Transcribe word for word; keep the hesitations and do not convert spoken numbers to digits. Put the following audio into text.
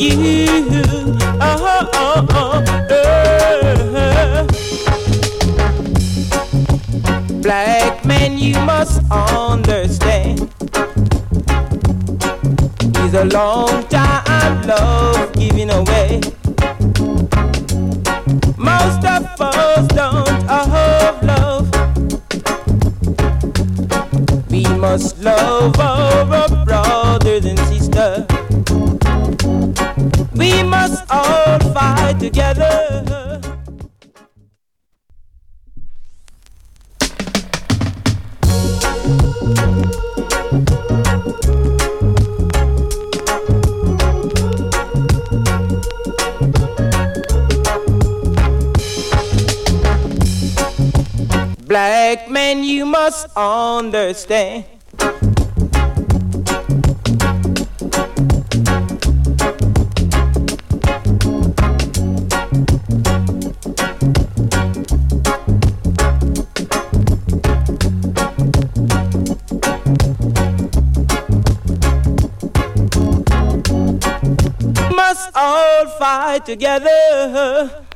you. Oh, oh, oh, uh. Black man, you must understand. It's a long time love giving away. Most of us don't have love. We must love our brothers and sisters. We must all fight together. Black man, you must understand. Must all fight together.